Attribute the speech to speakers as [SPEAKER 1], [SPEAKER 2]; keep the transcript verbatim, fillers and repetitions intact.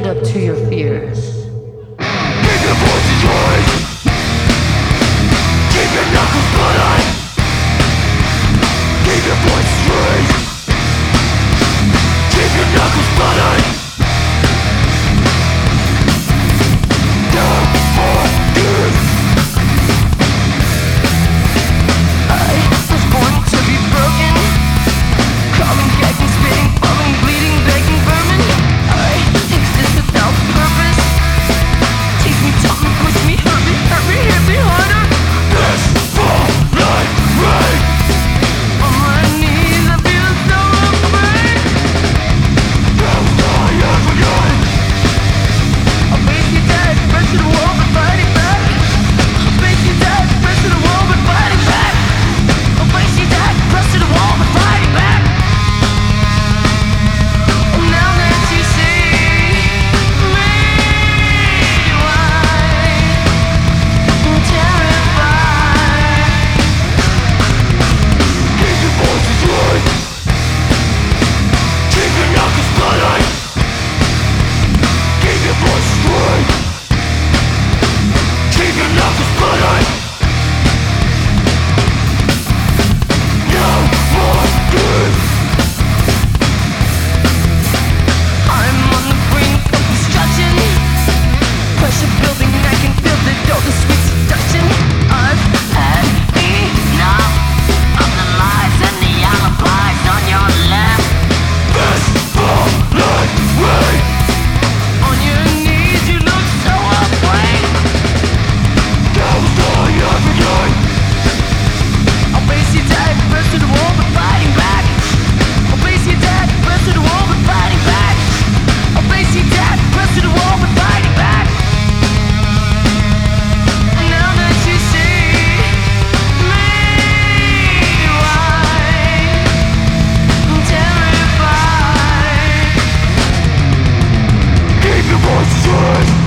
[SPEAKER 1] up to your fears.
[SPEAKER 2] Keep your voices raised. Keep your knuckles bloody. Keep your voices raised. Keep your knuckles bloody. Don't forgive.
[SPEAKER 1] I was born to be broken, crawling, gagging, spitting, falling, bleeding, begging, vermin. I exist without purpose. Tease me, taunt me, push me, hurt me, hurt me, hit me harder.
[SPEAKER 2] This fall like rain.
[SPEAKER 1] On my knees, I feel so afraid.
[SPEAKER 2] How die every night.
[SPEAKER 1] I'll face you dead, press to the wall, but fighting back. I'll face you dead, press to the wall, but fighting back. I'll face you dead, press to the wall, but fighting back. And now that you see me, why I'm terrified.
[SPEAKER 2] Keep your voices raised. Keep your knuckles bloody. Keep your voices raised. Keep your knuckles bloody. No more good.
[SPEAKER 1] I'm on the brink of destruction. Pressure building, I can feel the door, the sweet seduction. I've had enough of the lies and the alibis on your left.
[SPEAKER 2] This fall like rain.
[SPEAKER 1] On your knees, you look so afraid.
[SPEAKER 2] How die every night.
[SPEAKER 1] I'll face you dead, press to the wall, but fighting back. I'll face you dead, press to the wall, but fighting back. I'll face you dead, press to the wall, but fighting back. And now that you see me, why I'm terrified.
[SPEAKER 2] Keep your voices raised.